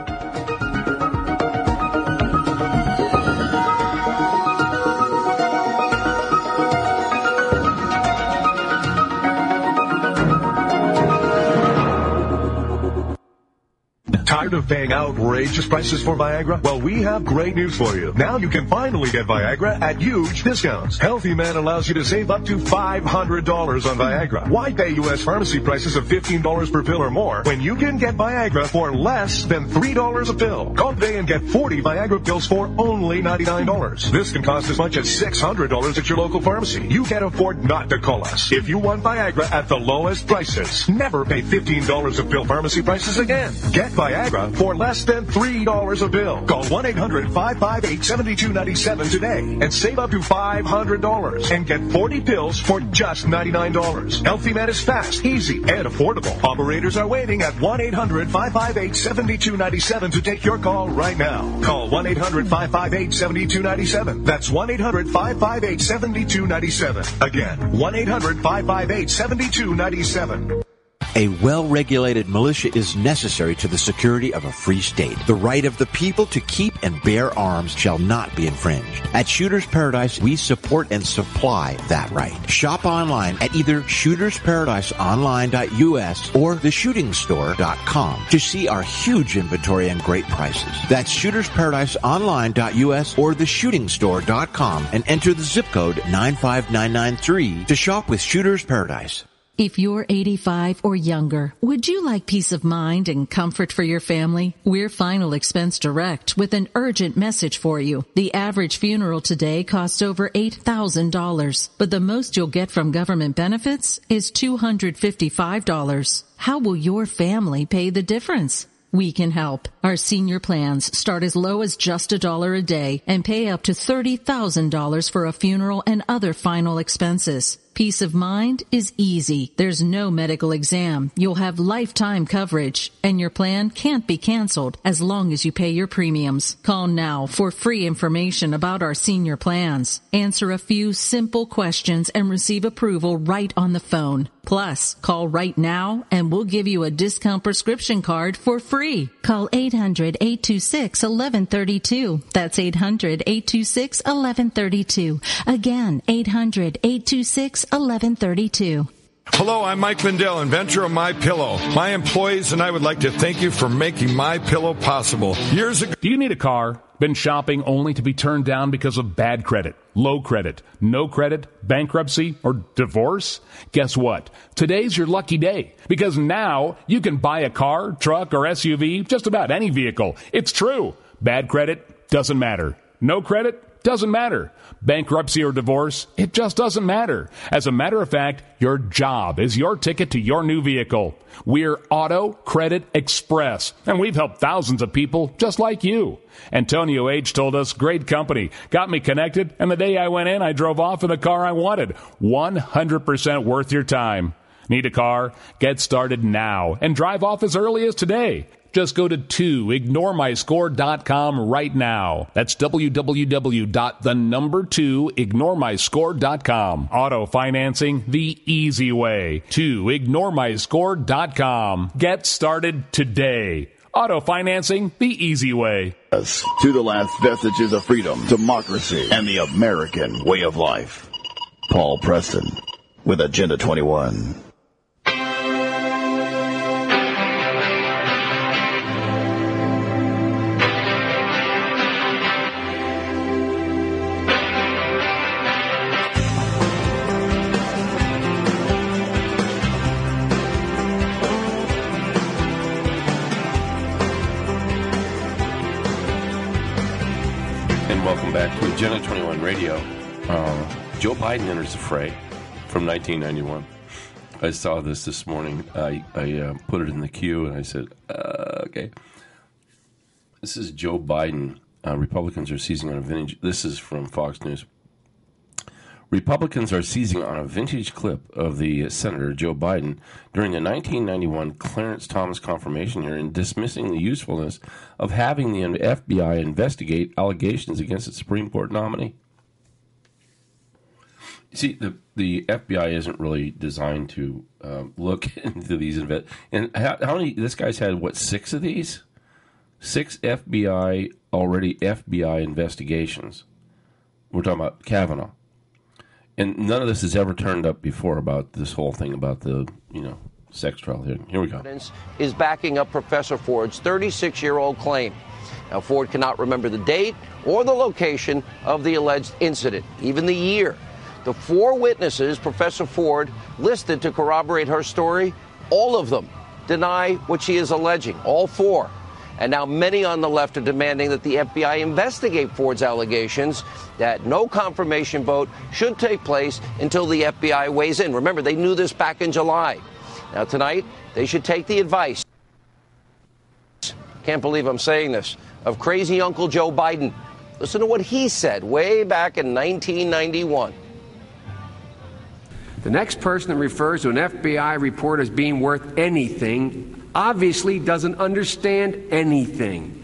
Tired of paying outrageous prices for Viagra? Well, we have great news for you. Now you can finally get Viagra at huge discounts. Healthy Man allows you to save up to five hundred dollars on Viagra. Why pay U S pharmacy prices of fifteen dollars per pill or more when you can get Viagra for less than three dollars a pill? Call today and get forty Viagra pills for only ninety-nine dollars. This can cost as much as six hundred dollars at your local pharmacy. You can't afford not to call us. If you want Viagra at the lowest prices, never pay fifteen dollars a pill pharmacy prices again. Get Viagra for less than three dollars a pill. Call one eight hundred five five eight seven two nine seven today and save up to five hundred dollars and get forty pills for just ninety-nine dollars. Healthy Man is fast, easy, and affordable. Operators are waiting at one eight hundred five five eight seven two nine seven to take your call right now. Call one eight hundred five five eight seven two nine seven. That's one eight hundred five five eight seven two nine seven. Again, one eight hundred five five eight seven two nine seven. A well-regulated militia is necessary to the security of a free state. The right of the people to keep and bear arms shall not be infringed. At Shooters Paradise, we support and supply that right. Shop online at either shooters paradise online dot U S or the shooting store dot com to see our huge inventory and great prices. That's shooters paradise online dot U S or the shooting store dot com and enter the zip code nine five nine nine three to shop with Shooters Paradise. If you're eighty-five or younger, would you like peace of mind and comfort for your family? We're Final Expense Direct with an urgent message for you. The average funeral today costs over eight thousand dollars, but the most you'll get from government benefits is two hundred fifty-five dollars. How will your family pay the difference? We can help. Our senior plans start as low as just a dollar a day and pay up to thirty thousand dollars for a funeral and other final expenses. Peace of mind is easy. There's no medical exam. You'll have lifetime coverage, and your plan can't be canceled as long as you pay your premiums. Call now for free information about our senior plans. Answer a few simple questions and receive approval right on the phone. Plus, call right now and we'll give you a discount prescription card for free. Call eight hundred, eight two six, one one three two. That's eight hundred, eight two six, one one three two. Again, eight hundred, eight two six, one one three two. Hello, I'm Mike Lindell, inventor of MyPillow. My employees and I would like to thank you for making MyPillow possible. Years ago... Do you need a car? Been shopping only to be turned down because of bad credit, low credit, no credit, bankruptcy, or divorce? Guess what? Today's your lucky day, because now you can buy a car, truck, or S U V, just about any vehicle. It's true. Bad credit doesn't matter. No credit doesn't matter. Bankruptcy or divorce, it just doesn't matter. As a matter of fact, your job is your ticket to your new vehicle. We're Auto Credit Express, and we've helped thousands of people just like you. Antonio H. told us, great company, got me connected, and the day I went in, I drove off in the car I wanted. one hundred percent worth your time. Need a car? Get started now and drive off as early as today. Just go to two ignore my score dot com right now. That's w w w dot the number two ignore my score dot com. Auto financing the easy way. two ignore my score dot com. Get started today. Auto financing the easy way. To the last vestiges of freedom, democracy, and the American way of life. Paul Preston with Agenda twenty-one. Back to Agenda twenty-one Radio. Uh, Joe Biden enters the fray from nineteen ninety-one. I saw this this morning. I, I uh, put it in the queue and I said, uh, okay. This is Joe Biden. Uh, Republicans are seizing on a vintage. This is from Fox News. Republicans are seizing on a vintage clip of the Senator Joe Biden during the nineteen ninety-one Clarence Thomas confirmation hearing, dismissing the usefulness of having the F B I investigate allegations against its Supreme Court nominee. You see, the the F B I isn't really designed to uh, look into these invest. And how, how many? This guy's had what, six of these? Six F B I already F B I investigations. We're talking about Kavanaugh. And none of this has ever turned up before about this whole thing about the, you know, sex trial. Here, here we go. Is backing up Professor Ford's thirty-six-year-old claim. Now, Ford cannot remember the date or the location of the alleged incident, even the year. The four witnesses Professor Ford listed to corroborate her story, all of them deny what she is alleging, all four. And now many on the left are demanding that the F B I investigate Ford's allegations, that no confirmation vote should take place until the F B I weighs in. Remember, they knew this back in July. Now, tonight, they should take the advice, can't believe I'm saying this, of crazy Uncle Joe Biden. Listen to what he said way back in nineteen ninety-one. The next person that refers to an F B I report as being worth anything obviously doesn't understand anything.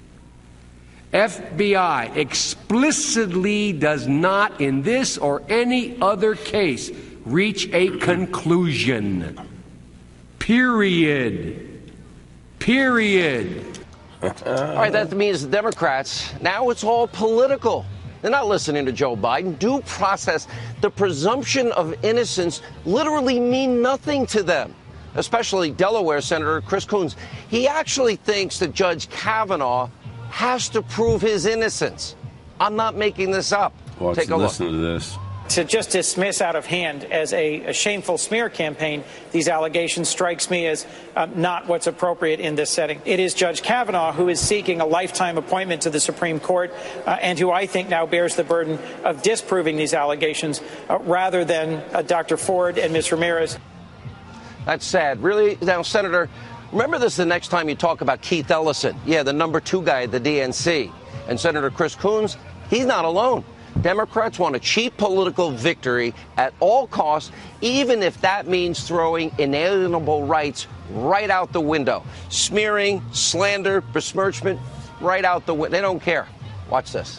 F B I explicitly does not, in this or any other case, reach a conclusion. Period. Period. All right, that means the Democrats, now it's all political. They're not listening to Joe Biden. Due process, the presumption of innocence literally mean nothing to them, especially Delaware Senator Chris Coons. He actually thinks that Judge Kavanaugh has to prove his innocence. I'm not making this up. Well, Take a look. Listen to this. To just dismiss out of hand as a, a shameful smear campaign these allegations strikes me as uh, not what's appropriate in this setting. It is Judge Kavanaugh who is seeking a lifetime appointment to the Supreme Court uh, and who I think now bears the burden of disproving these allegations uh, rather than uh, Doctor Ford and Miz Ramirez. That's sad. Really? Now, Senator, remember this the next time you talk about Keith Ellison. Yeah, the number two guy at the D N C. And Senator Chris Coons, he's not alone. Democrats want a cheap political victory at all costs, even if that means throwing inalienable rights right out the window. Smearing, slander, besmirchment, right out the window. They don't care. Watch this.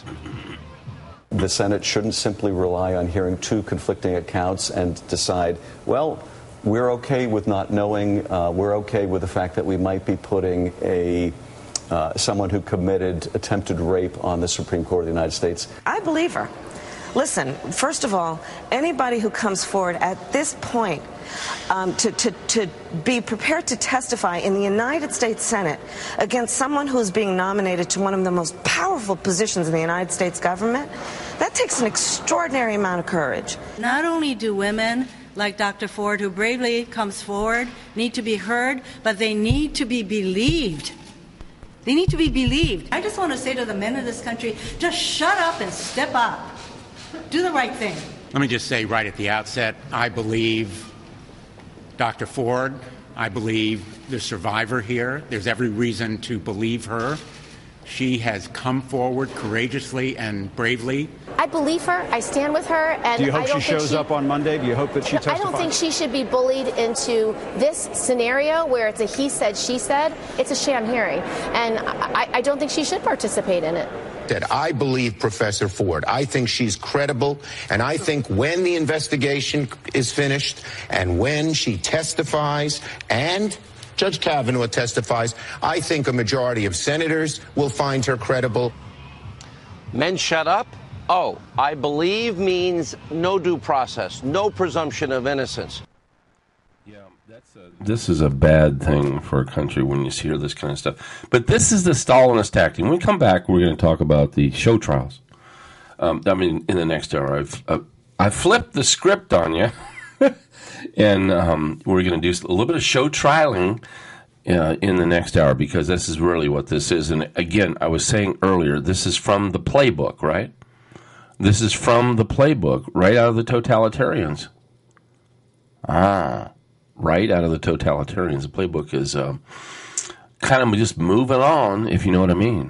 The Senate shouldn't simply rely on hearing two conflicting accounts and decide, well, we're okay with not knowing. Uh, we're okay with the fact that we might be putting a Uh, someone who committed attempted rape on the Supreme Court of the United States. I believe her. Listen, first of all, anybody who comes forward at this point um, to, to, to be prepared to testify in the United States Senate against someone who's being nominated to one of the most powerful positions in the United States government, that takes an extraordinary amount of courage. Not only do women like Doctor Ford, who bravely comes forward, need to be heard, but they need to be believed. They need to be believed. I just want to say to the men of this country, just shut up and step up. Do the right thing. Let me just say right at the outset, I believe Doctor Ford. I believe the survivor here. There's every reason to believe her. She has come forward courageously and bravely. I believe her. I stand with her. And do you hope I don't she shows she, up on Monday? Do you hope that she testifies? I don't think she should be bullied into this scenario where it's a he said, she said. It's a sham hearing. And I, I don't think she should participate in it. That I believe Professor Ford. I think she's credible. And I think when the investigation is finished and when she testifies and Judge Kavanaugh testifies, I think a majority of senators will find her credible. Men shut up? Oh, I believe means no due process, no presumption of innocence. Yeah, that's a, this is a bad thing for a country when you hear this kind of stuff. But this is the Stalinist tactic. When we come back, we're going to talk about the show trials. Um, I mean, in the next hour, I've uh, I flipped the script on you. And um, we're going to do a little bit of show trialing uh, in the next hour because this is really what this is. And again, I was saying earlier, this is from the playbook, right? This is from the playbook, right out of the totalitarians. Ah, right out of the totalitarians. The playbook is uh, kind of just moving on, if you know what I mean.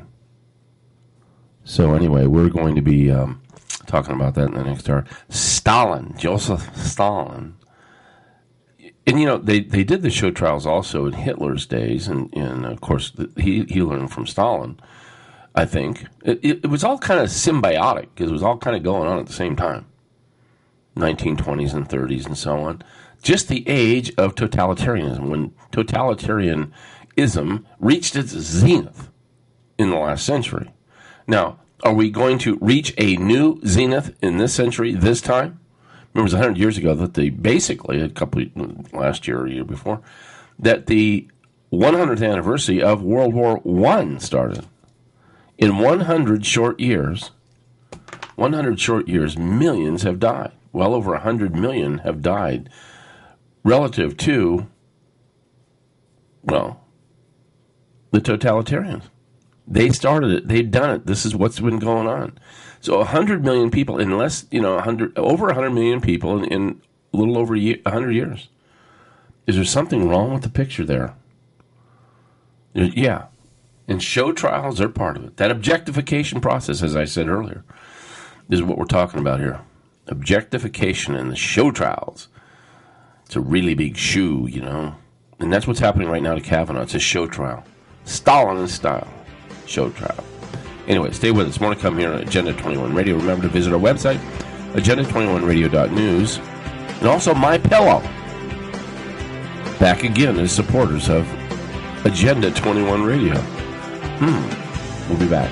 So anyway, we're going to be um, talking about that in the next hour. Stalin, Joseph Stalin. And, you know, they, they did the show trials also in Hitler's days, and, and of course, the, he, he learned from Stalin, I think. It, it, it was all kind of symbiotic, because it was all kind of going on at the same time. nineteen twenties and thirties and so on. Just the age of totalitarianism, when totalitarianism reached its zenith in the last century. Now, are we going to reach a new zenith in this century, this time? It was one hundred years ago that they basically, a couple of, last year or a year before, that the one hundredth anniversary of World War One started. In one hundred short years, one hundred short years, millions have died. Well over one hundred million have died relative to, well, the totalitarians. They started it. They've done it. This is what's been going on. So one hundred million people in less, you know, one hundred, over one hundred million people in, in a little over one hundred years. Is there something wrong with the picture there? Yeah. And show trials are part of it. That objectification process, as I said earlier, is what we're talking about here. Objectification and the show trials. It's a really big shoe, you know. And that's what's happening right now to Kavanaugh. It's a show trial. Stalin style show trial. Anyway, stay with us. More to come here on Agenda twenty-one Radio. Remember to visit our website, agenda twenty-one radio dot news, and also MyPillow. back again as supporters of Agenda twenty-one Radio. Hmm. We'll be back.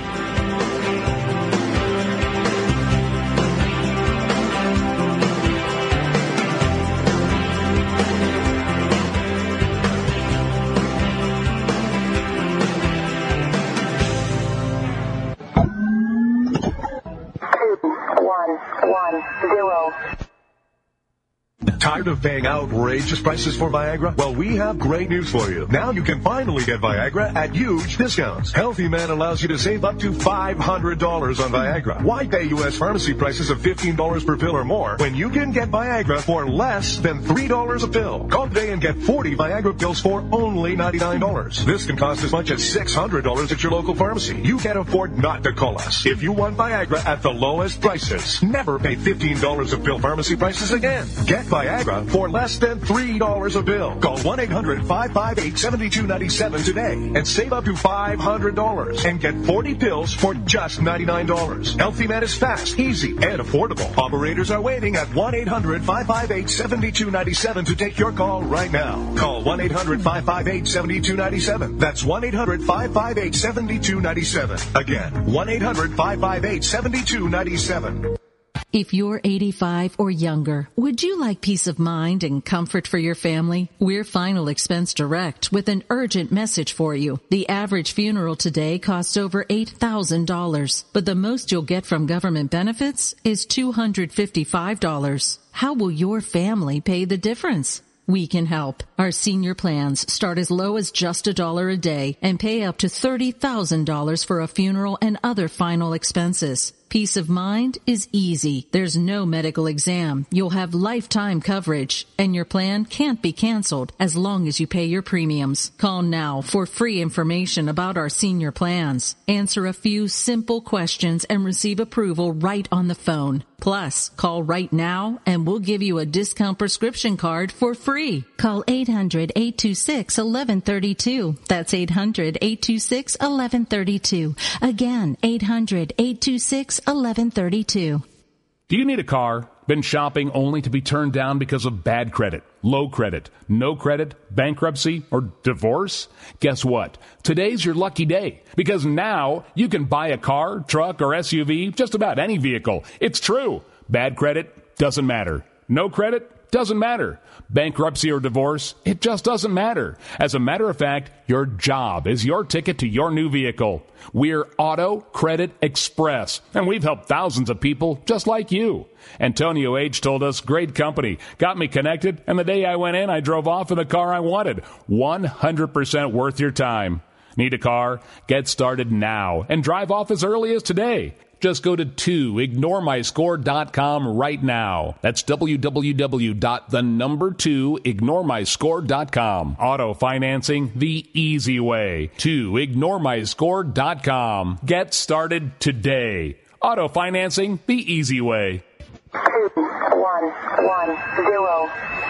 Tired of paying outrageous prices for Viagra? Well, we have great news for you. Now you can finally get Viagra at huge discounts. Healthy Man allows you to save up to five hundred dollars on Viagra. Why pay U S pharmacy prices of fifteen dollars per pill or more when you can get Viagra for less than three dollars a pill? Call today and get forty Viagra pills for only ninety-nine dollars. This can cost as much as six hundred dollars at your local pharmacy. You can't afford not to call us. If you want Viagra at the lowest prices, never pay fifteen dollars a pill pharmacy prices again. Get Viagra for less than three dollars a pill. Call one eight hundred five five eight seven two nine seven today and save up to five hundred dollars and get forty pills for just ninety-nine dollars. Healthy Man is fast, easy, and affordable. Operators are waiting at one eight hundred five five eight seven two nine seven to take your call right now. Call one eight hundred five five eight seven two nine seven. That's one eight hundred five five eight seven two nine seven. Again, one eight hundred five five eight seven two nine seven. If you're eighty-five or younger, would you like peace of mind and comfort for your family? We're Final Expense Direct with an urgent message for you. The average funeral today costs over eight thousand dollars, but the most you'll get from government benefits is two hundred fifty-five dollars. How will your family pay the difference? We can help. Our senior plans start as low as just a dollar a day and pay up to thirty thousand dollars for a funeral and other final expenses. Peace of mind is easy. There's no medical exam. You'll have lifetime coverage, and your plan can't be canceled as long as you pay your premiums. Call now for free information about our senior plans. Answer a few simple questions and receive approval right on the phone. Plus, call right now and we'll give you a discount prescription card for free. Call eight hundred eight two six one one three two. That's eight hundred eight two six one one three two. Again, eight hundred eight two six eleven thirty-two. Do you need a car? Been shopping only to be turned down because of bad credit, low credit, no credit, bankruptcy, or divorce? Guess what? Today's your lucky day, because now you can buy a car, truck, or S U V, just about any vehicle. It's true. Bad credit doesn't matter. No credit doesn't matter. Bankruptcy or divorce, it just doesn't matter. As a matter of fact, your job is your ticket to your new vehicle. We're Auto Credit Express, and we've helped thousands of people just like you. Antonio H. told us, great company, got me connected, and the day I went in, I drove off in the car I wanted. one hundred percent worth your time. Need a car? Get started now and drive off as early as today. Just go to two ignore my score dot com right now. That's w w w dot the number two ignore my score dot com. Auto financing the easy way. two ignore my score dot com. Get started today. Auto financing the easy way. Two, one, one, zero.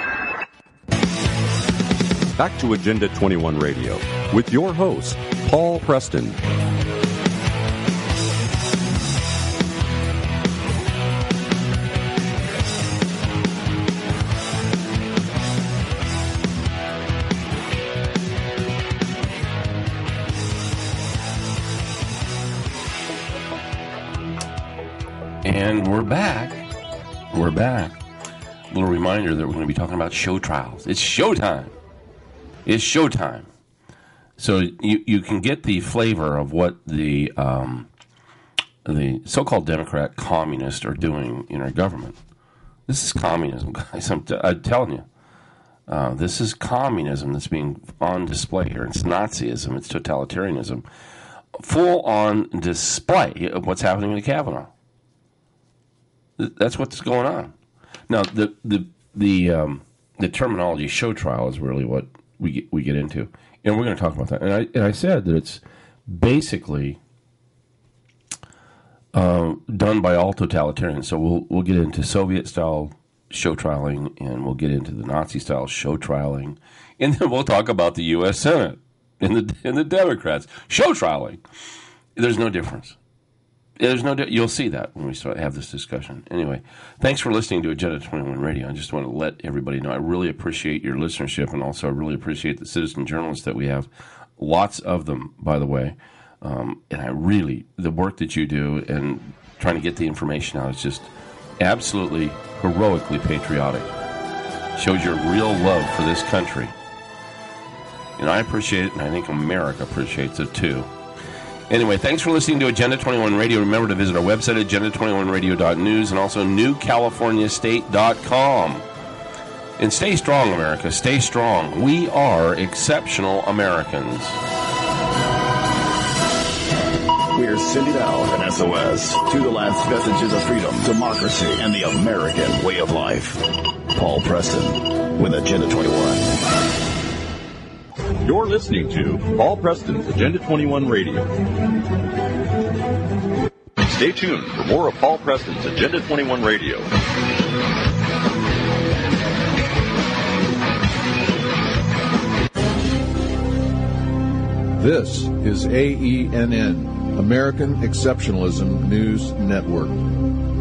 Back to Agenda twenty-one Radio with your host, Paul Preston. And we're back. We're back. A little reminder that we're going to be talking about show trials. It's showtime. It's showtime. So you you can get the flavor of what the um, the so-called Democrat communists are doing in our government. This is communism, guys. I'm, t- I'm telling you. Uh, this is communism that's being on display here. It's Nazism. It's totalitarianism. Full on display of what's happening in Kavanaugh. That's what's going on. Now, the the the um, the terminology "show trial" is really what we get, we get into, and we're going to talk about that. And I and I said that it's basically uh, done by all totalitarians. So we'll we'll get into Soviet style show trialing, and we'll get into the Nazi style show trialing, and then we'll talk about the U S Senate and the and the Democrats show trialing. There's no difference. There's no. You'll see that when we start have this discussion. Anyway, thanks for listening to Agenda twenty-one Radio. I just want to let everybody know I really appreciate your listenership, and also I really appreciate the citizen journalists that we have. Lots of them, by the way. Um, and I really the work that you do and trying to get the information out is just absolutely heroically patriotic. Shows your real love for this country. And I appreciate it, and I think America appreciates it too. Anyway, thanks for listening to Agenda twenty-one Radio. Remember to visit our website, agenda twenty-one radio dot news, and also new california state dot com. And stay strong, America. Stay strong. We are exceptional Americans. We're sending out an S O S to the last vestiges of freedom, democracy, and the American way of life. Paul Preston with Agenda twenty-one. You're listening to Paul Preston's Agenda twenty-one Radio. Stay tuned for more of Paul Preston's Agenda twenty-one Radio. This is A E N N, American Exceptionalism News Network.